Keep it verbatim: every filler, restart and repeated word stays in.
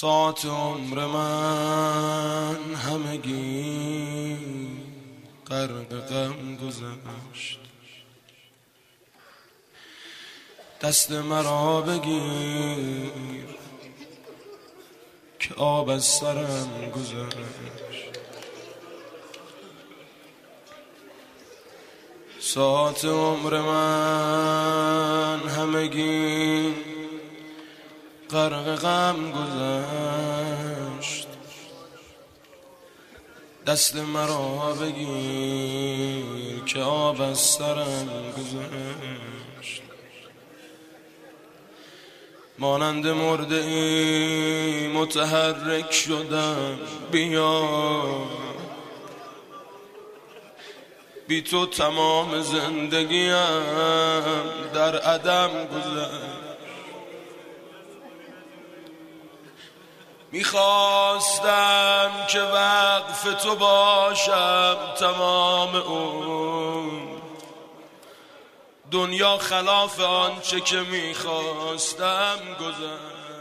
ساعت عمر من همگی غرق غم گذشت. دست مرا بگیر که آب از سرم گذشت. ساعت عمر من همگی غرق غم گذشت. دست مرا بگیر که آب از سرم گذشت. مانند مرده ای متحرک شدم، بیا بی تو تمام زندگیم در عدم گذشت. میخواستم که وقف تو باشم تمام اون دنیا، خلاف آنچه که میخواستم گذشت.